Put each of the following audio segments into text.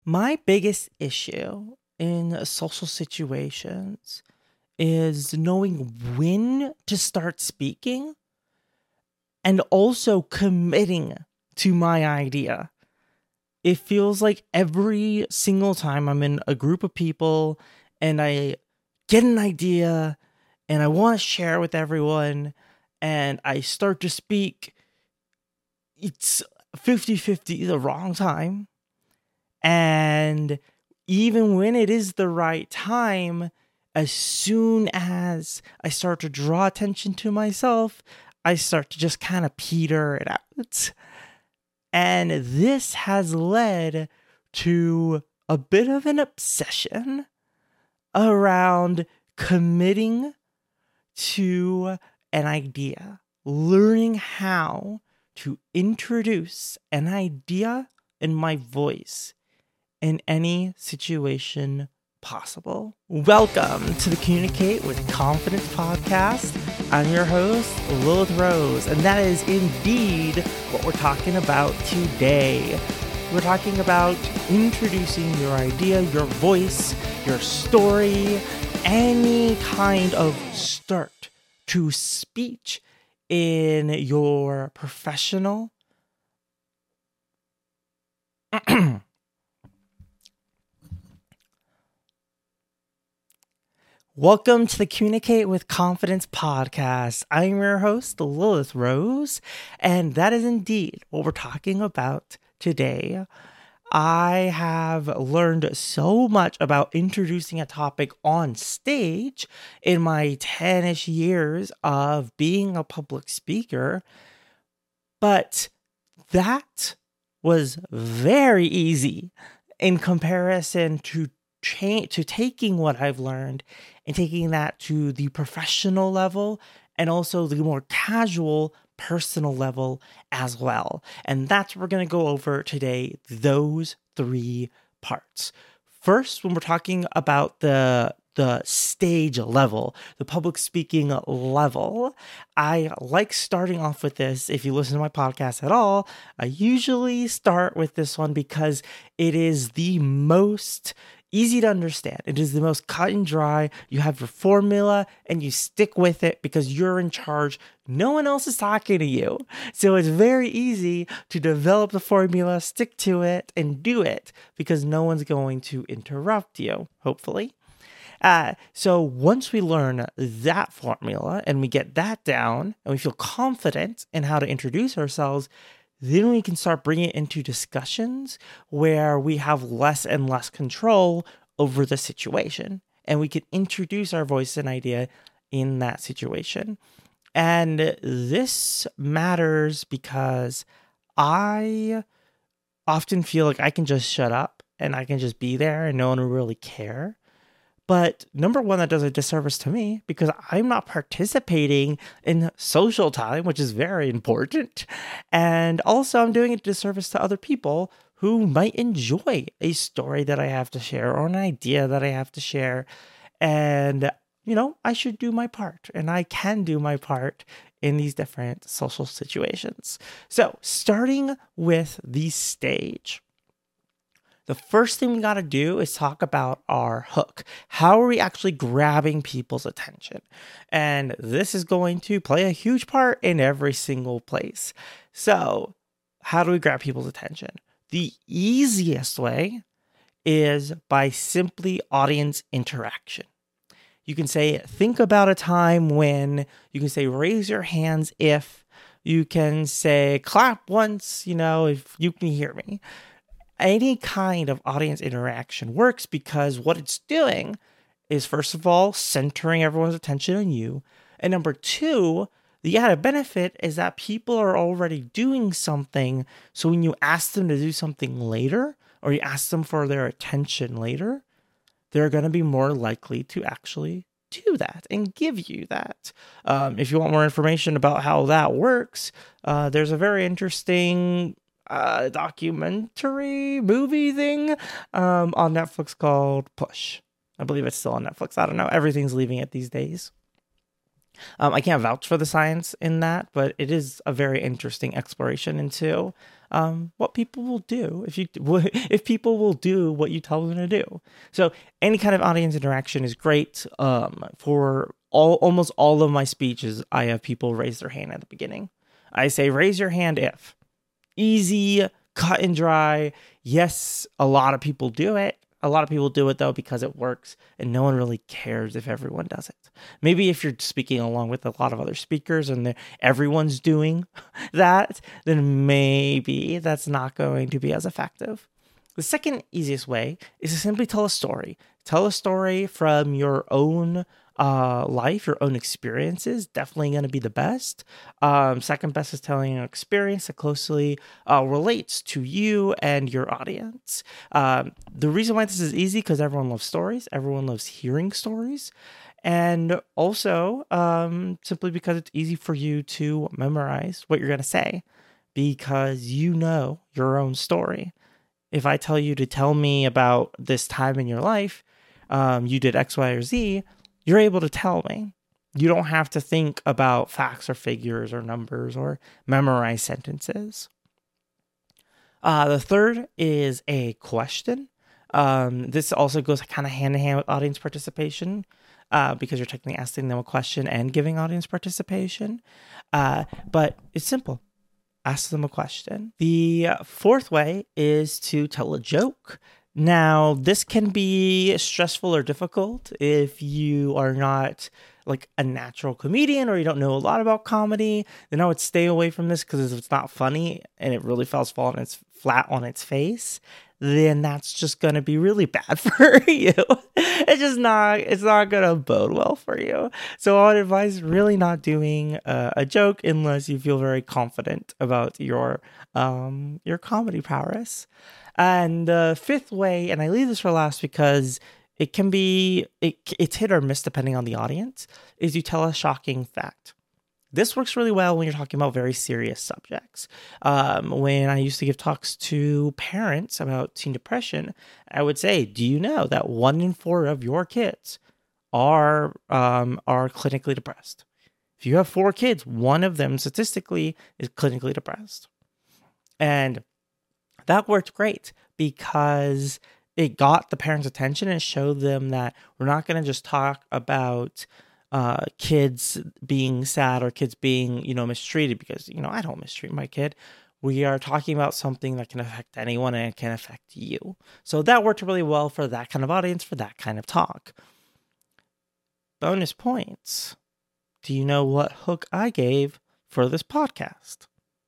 My biggest issue in social situations is knowing when to start speaking and also committing to my idea. It feels like every single time I'm in a group of people and I get an idea and I want to share with everyone and I start to speak, it's 50-50 the wrong time. And even when it is the right time, as soon as I start to draw attention to myself, I start to just kind of peter it out. And this has led to a bit of an obsession around committing to an idea, learning how to introduce an idea in my voice in any situation possible. Welcome to the Communicate with Confidence podcast. I'm your host, Lilith Rose, and that is indeed what we're talking about today. We're talking about introducing your idea, your voice, your story, any kind of start to speech in your professional Welcome to the Communicate with Confidence podcast. I'm your host, Lilith Rose, and that is indeed what we're talking about today. I have learned so much about introducing a topic on stage in my 10-ish years of being a public speaker, but that was very easy in comparison to taking what I've learned and taking that to the professional level and also the more casual personal level as well. And that's what we're going to go over today, those three parts. First, when we're talking about the stage level, the public speaking level, I like starting off with this. If you listen to my podcast at all, I usually start with this one because it is the most easy to understand. It is the most cut and dry. You have your formula and you stick with it because you're in charge. No one else is talking to you. So it's very easy to develop the formula, stick to it, and do it because no one's going to interrupt you, hopefully. So once we learn that formula and we get that down and we feel confident in how to introduce ourselves, then we can start bringing it into discussions where we have less and less control over the situation. And we can introduce our voice and idea in that situation. And this matters because I often feel like I can just shut up and I can just be there and no one will really care. But number one, that does a disservice to me because I'm not participating in social time, which is very important. And also I'm doing a disservice to other people who might enjoy a story that I have to share or an idea that I have to share. And, I should do my part and I can do my part in these different social situations. So starting with the stage. The first thing we got to do is talk about our hook. How are we actually grabbing people's attention? And this is going to play a huge part in every single place. So, how do we grab people's attention? The easiest way is by simply audience interaction. You can say, think about a time when, you can say, raise your hands if, you can say, clap once, if you can hear me. Any kind of audience interaction works because what it's doing is, first of all, centering everyone's attention on you. And number two, the added benefit is that people are already doing something. So when you ask them to do something later, or you ask them for their attention later, they're going to be more likely to actually do that and give you that. If you want more information about how that works, there's a very interesting documentary movie thing on Netflix called Push. I believe it's still on Netflix. I don't know. Everything's leaving it these days. I can't vouch for the science in that, but it is a very interesting exploration into what people will do if people will do what you tell them to do. So any kind of audience interaction is great. For almost all of my speeches, I have people raise their hand at the beginning. I say, raise your hand if. Easy, cut and dry. Yes, a lot of people do it. A lot of people do it, though, because it works, and no one really cares if everyone does it. Maybe if you're speaking along with a lot of other speakers and everyone's doing that, then maybe that's not going to be as effective. The second easiest way is to simply tell a story. Tell a story from your own life, your own experiences. Definitely going to be the best. Second best is telling an experience that closely relates to you and your audience. The reason why this is easy because everyone loves stories. Everyone loves hearing stories. And also simply because it's easy for you to memorize what you're going to say because you know your own story. If I tell you to tell me about this time in your life, you did X, Y, or Z, you're able to tell me. You don't have to think about facts or figures or numbers or memorize sentences. The third is a question. This also goes kind of hand in hand with audience participation because you're technically asking them a question and giving audience participation. But it's simple. Ask them a question. The fourth way is to tell a joke. Now, this can be stressful or difficult if you are not like a natural comedian or you don't know a lot about comedy. Then I would stay away from this because if it's not funny and it really flat on its face, then that's just going to be really bad for you. It's not going to bode well for you. So I would advise really not doing a joke unless you feel very confident about your comedy prowess. And the fifth way, and I leave this for last because it can be, it's hit or miss depending on the audience, is you tell a shocking fact. This works really well when you're talking about very serious subjects. When I used to give talks to parents about teen depression, I would say, do you know that 1 in 4 of your kids are clinically depressed? If you have 4 kids, 1 of them statistically is clinically depressed. And that worked great because it got the parents' attention and showed them that we're not going to just talk about kids being sad or kids being, mistreated because, I don't mistreat my kid. We are talking about something that can affect anyone and it can affect you. So that worked really well for that kind of audience, for that kind of talk. Bonus points. Do you know what hook I gave for this podcast?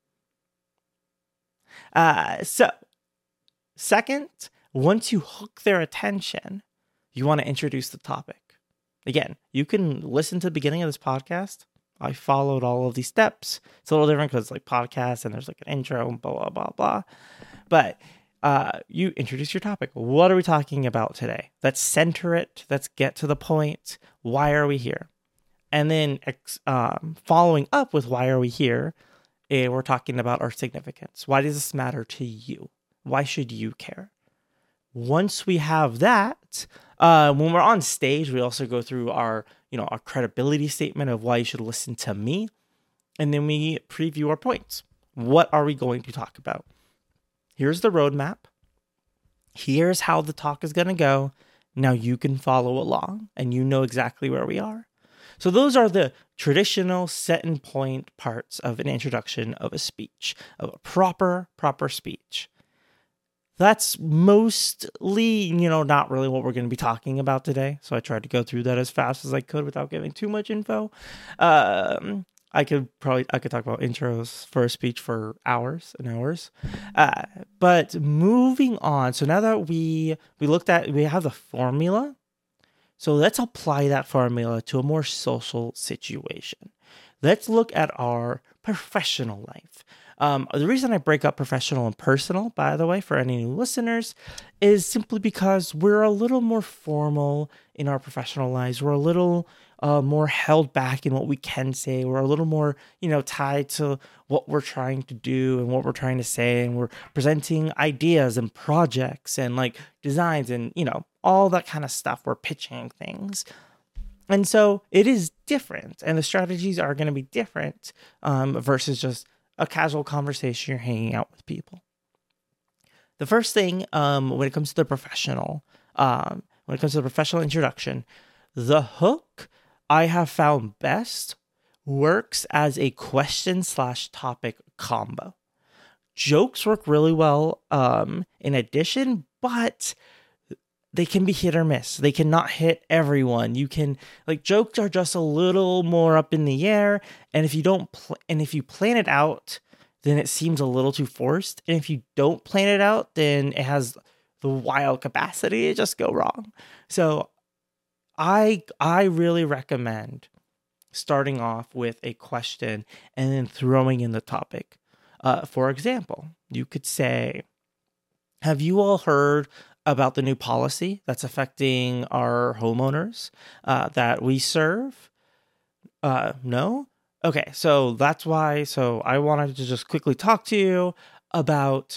So, second, once you hook their attention, you want to introduce the topic. Again, you can listen to the beginning of this podcast. I followed all of these steps. It's a little different because it's like podcasts and there's like an intro and blah, blah, blah, blah. But you introduce your topic. What are we talking about today? Let's center it. Let's get to the point. Why are we here? And then following up with why are we here, we're talking about our significance. Why does this matter to you? Why should you care? Once we have that, when we're on stage, we also go through our credibility statement of why you should listen to me. And then we preview our points. What are we going to talk about? Here's the roadmap. Here's how the talk is going to go. Now you can follow along and you know exactly where we are. So those are the traditional set and point parts of an introduction of a speech, of a proper speech. That's mostly, not really what we're going to be talking about today. So I tried to go through that as fast as I could without giving too much info. I could talk about intros for a speech for hours and hours. But moving on. So now that we have the formula. So let's apply that formula to a more social situation. Let's look at our professional life. The reason I break up professional and personal, by the way, for any new listeners, is simply because we're a little more formal in our professional lives. We're a little more held back in what we can say. We're a little more, tied to what we're trying to do and what we're trying to say. And we're presenting ideas and projects and like designs and, all that kind of stuff. We're pitching things. And so it is different. And the strategies are going to be different versus just a casual conversation, you're hanging out with people. The first thing, when it comes to the professional, introduction, the hook I have found best works as a question/topic combo. Jokes work really well in addition, but they can be hit or miss. They cannot hit everyone. Jokes are just a little more up in the air, and if you plan it out, then it seems a little too forced. And if you don't plan it out, then it has the wild capacity to just go wrong. So I really recommend starting off with a question and then throwing in the topic. For example, you could say, have you all heard about the new policy that's affecting our homeowners that we serve? No? Okay, so that's why. So I wanted to just quickly talk to you about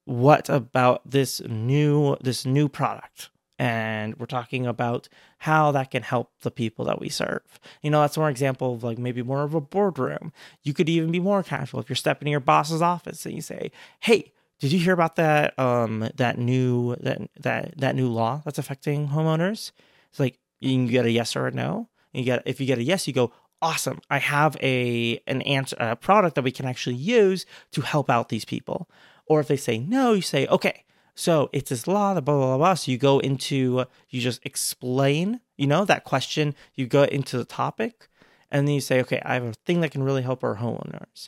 this new product. And we're talking about how that can help the people that we serve. That's one example of maybe more of a boardroom. You could even be more casual if you're stepping in your boss's office and you say, "Hey, did you hear about that new law that's affecting homeowners?" It's you can get a yes or a no. If you get a yes, you go, "Awesome! I have an answer, a product that we can actually use to help out these people." Or if they say no, you say, "Okay, so it's this law, the blah, blah, blah, blah." So you just explain, that question, you go into the topic, and then you say, "Okay, I have a thing that can really help our homeowners."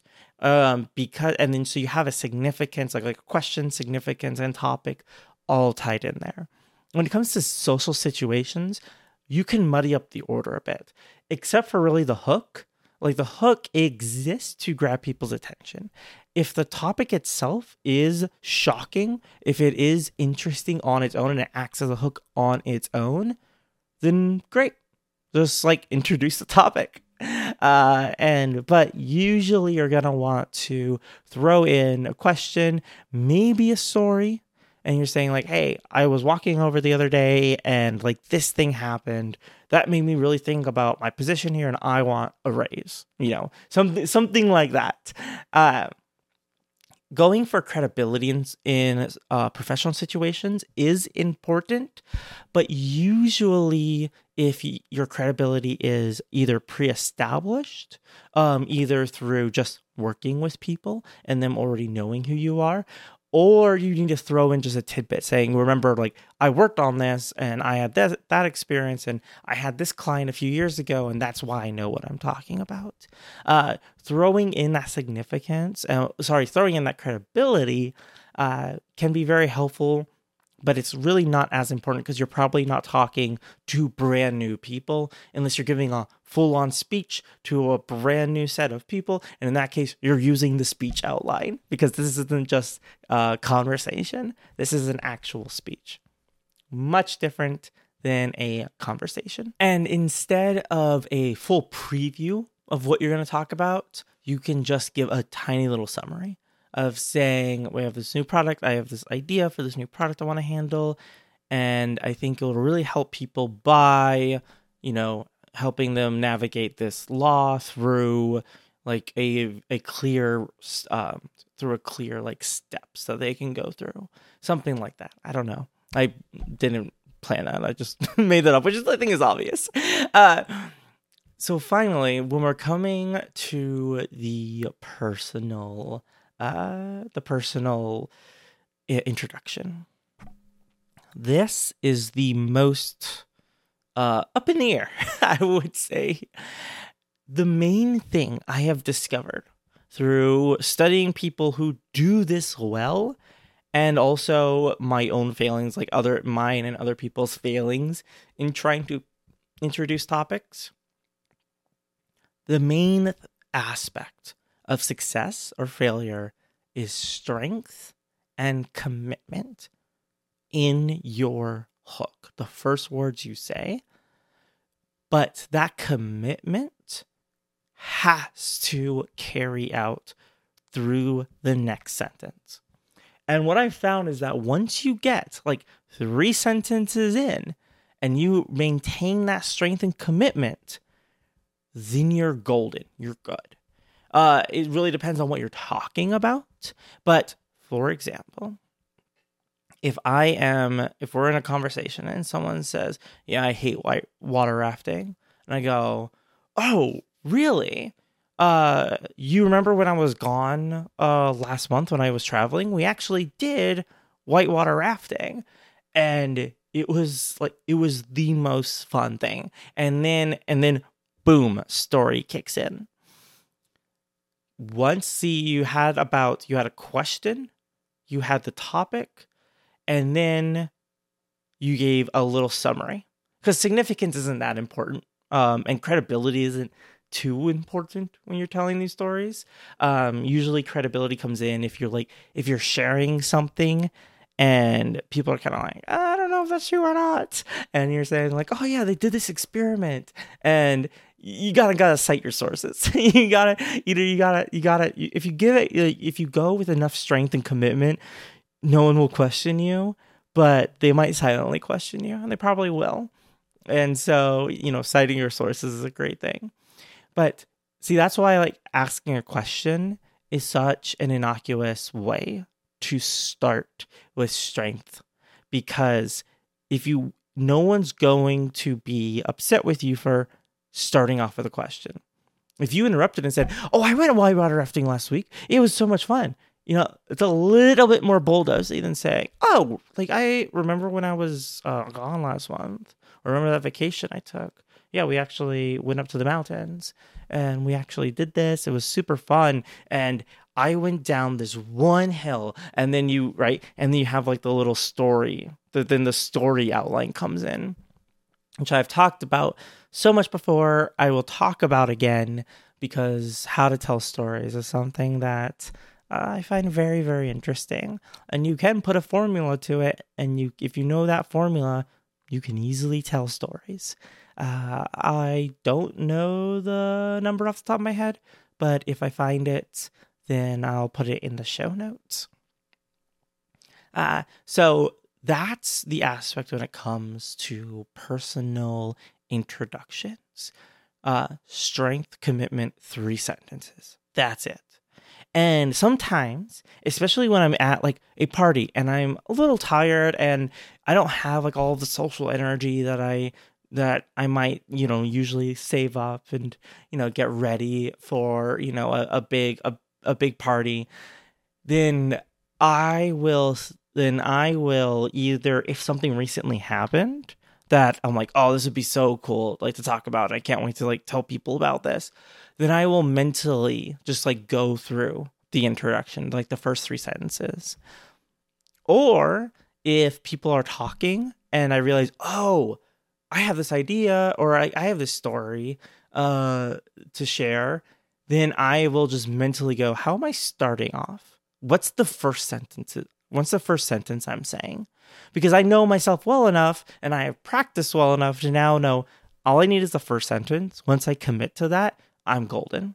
So you have a significance, like a question, significance, and topic all tied in there. When it comes to social situations, you can muddy up the order a bit, except for really the hook. The hook exists to grab people's attention. If the topic itself is shocking, if it is interesting on its own and it acts as a hook on its own, then great. Just introduce the topic. But usually you're going to want to throw in a question, maybe a story. And you're saying "Hey, I was walking over the other day and this thing happened that made me really think about my position here and I want a raise." Something like that. Going for credibility in professional situations is important, but usually if your credibility is either pre-established, either through just working with people and them already knowing who you are, or you need to throw in just a tidbit saying, "Remember, I worked on this and I had that experience and I had this client a few years ago and that's why I know what I'm talking about." Throwing in that significance, throwing in that credibility can be very helpful, but it's really not as important because you're probably not talking to brand new people unless you're giving a full-on speech to a brand new set of people. And in that case, you're using the speech outline because this isn't just a conversation. This is an actual speech. Much different than a conversation. And instead of a full preview of what you're going to talk about, you can just give a tiny little summary of saying, "We have this new product. I have this idea for this new product I want to handle. And I think it will really help people by, helping them navigate this law through a clear, steps that they can go through." Something like that. I don't know. I didn't plan that. I just made that up, which I think is obvious. So finally, when we're coming to the personal introduction, this is the most up in the air, I would say. The main thing I have discovered through studying people who do this well, and also my own failings, mine and other people's failings in trying to introduce topics, the main aspect of success or failure is strength and commitment in your hook, the first words you say. But that commitment has to carry out through the next sentence. And what I've found is that once you get 3 sentences in and you maintain that strength and commitment, then you're golden. You're good. It really depends on what you're talking about. But for example, if we're in a conversation and someone says, yeah, I hate white water rafting. And I go, oh, really? You remember when I was gone last month when I was traveling? We actually did whitewater rafting. And it was the most fun thing. And then boom, story kicks in. Once you had a question, you had the topic, and then you gave a little summary. Because significance isn't that important. And credibility isn't too important when you're telling these stories. Usually credibility comes in if you're sharing something and people are kind of like, I don't know if that's true or not. And you're saying like, oh yeah, they did this experiment. And you gotta cite your sources. If you go with enough strength and commitment, no one will question you, but they might silently question you, and they probably will. And so, citing your sources is a great thing. But see, that's why like asking a question is such an innocuous way to start with strength, because no one's going to be upset with you for starting off with a question. If you interrupted and said, oh, I went whitewater rafting last week, it was so much fun. It's a little bit more bulldozy than saying, oh, like I remember when I was gone last month. Remember that vacation I took? Yeah, we actually went up to the mountains and we actually did this. It was super fun. And I went down this one hill, and then you have like the little story. Then the story outline comes in, which I've talked about so much before. I will talk about again, because how to tell stories is something that I find very, very interesting. And you can put a formula to it. And if you know that formula, you can easily tell stories. I don't know the number off the top of my head, but if I find it, then I'll put it in the show notes. So that's the aspect when it comes to personal introductions. Strength, commitment, 3 sentences. That's it. And sometimes, especially when I'm at like a party and I'm a little tired and I don't have like all of the social energy that I might, usually save up and, get ready for, a big party, then I will either, if something recently happened that I'm like, oh, this would be so cool, like to talk about, I can't wait to like tell people about this, then I will mentally just like go through the introduction, like the first 3 sentences. Or if people are talking and I realize, oh, I have this idea, or I have this story to share, then I will just mentally go, how am I starting off? What's the first sentence? What's the first sentence I'm saying? Because I know myself well enough and I have practiced well enough to now know all I need is the first sentence. Once I commit to that, I'm golden.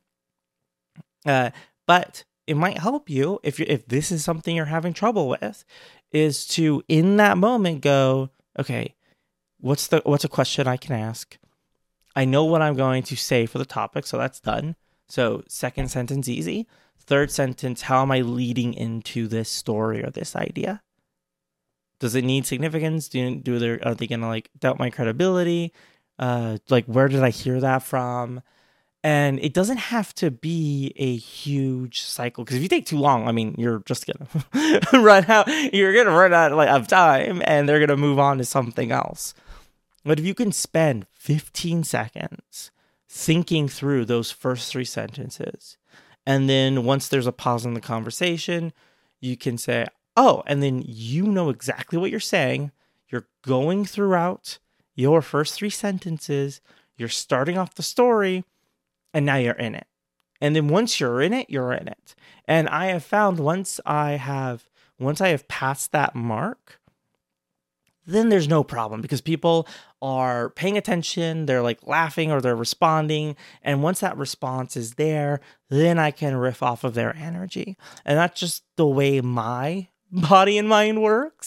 But it might help you if this is something you're having trouble with, is to in that moment go, okay, what's a question I can ask? I know what I'm going to say for the topic, so that's done. So second sentence, easy. Third sentence, how am I leading into this story or this idea? Does it need significance? Are they gonna like doubt my credibility? Like, where did I hear that from? And it doesn't have to be a huge cycle, because if you take too long, I mean, you're just gonna run out. You're gonna run out of time, and they're gonna move on to something else. But if you can spend 15 seconds thinking through those first 3 sentences, and then once there's a pause in the conversation, you can say, oh, and then you know exactly what you're saying. You're going throughout your first 3 sentences. You're starting off the story, and now you're in it. And then once you're in it, you're in it. And I have found once I have passed that mark, then there's no problem, because people are paying attention, they're like laughing or they're responding. And once that response is there, then I can riff off of their energy. And that's just the way my body and mind works.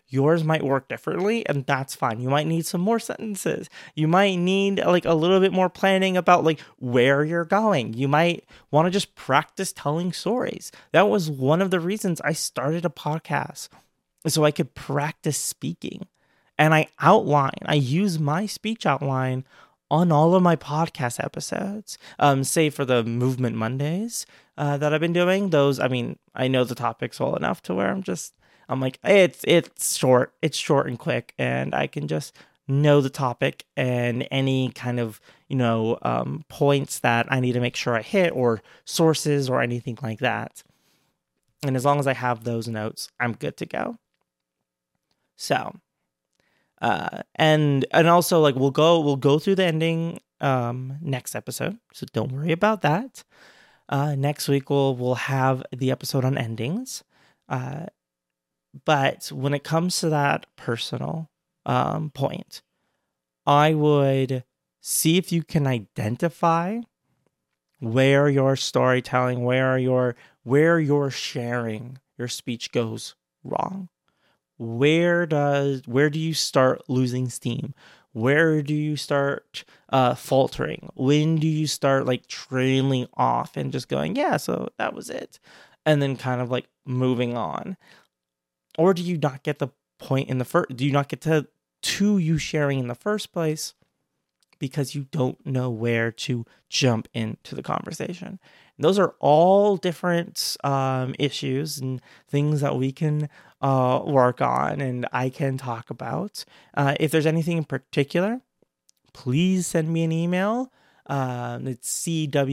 yours might work differently, and that's fine. You might need some more sentences. You might need like a little bit more planning about like where you're going. You might want to just practice telling stories. That was one of the reasons I started a podcast, so I could practice speaking. And I use my speech outline on all of my podcast episodes, save for the Movement Mondays that I've been doing. Those, I mean, I know the topics well enough to where I'm like, hey, it's short and quick, and I can just know the topic and any kind of, points that I need to make sure I hit, or sources or anything like that. And as long as I have those notes, I'm good to go. So, and also like we'll go through the ending next episode, so don't worry about that. Next week we'll have the episode on endings. But when it comes to that personal point, I would see if you can identify where your storytelling, where your sharing your speech goes wrong. Where do you start losing steam? Where do you start faltering? When do you start like trailing off and just going, yeah, so that was it, and then kind of like moving on? Or do you not get the point in the first? Do you not get to you sharing in the first place because you don't know where to jump into the conversation? And those are all different issues and things that we can work on and I can talk about. If there's anything in particular, please send me an email. It's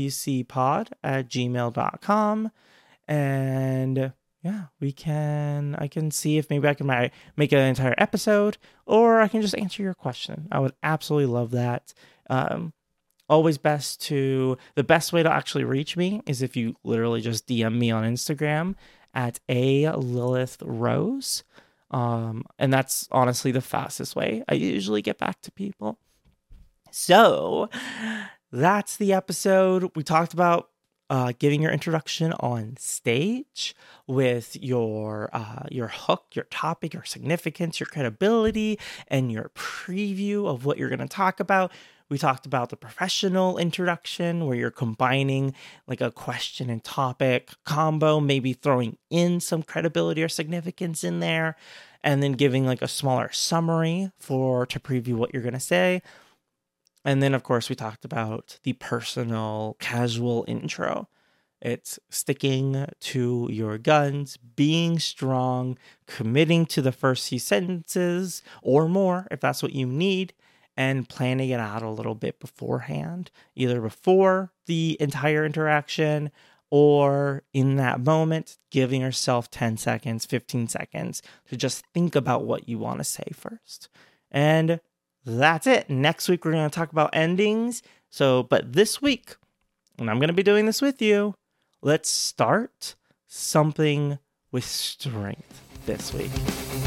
cwcpod@gmail.com. And yeah, I can see if maybe I can make an entire episode, or I can just answer your question. I would absolutely love that. Always the best way to actually reach me is if you literally just DM me on Instagram at @LilithRose. And that's honestly the fastest way I usually get back to people. So that's the episode. We talked about giving your introduction on stage with your hook, your topic, your significance, your credibility, and your preview of what you're going to talk about. We talked about the professional introduction where you're combining like a question and topic combo, maybe throwing in some credibility or significance in there, and then giving like a smaller summary to preview what you're going to say. And then, of course, we talked about the personal, casual intro. It's sticking to your guns, being strong, committing to the first few sentences or more, if that's what you need, and planning it out a little bit beforehand, either before the entire interaction or in that moment, giving yourself 10 seconds, 15 seconds to just think about what you want to say first. And that's it. Next week, we're going to talk about endings. But this week, and I'm going to be doing this with you, let's start something with strength this week.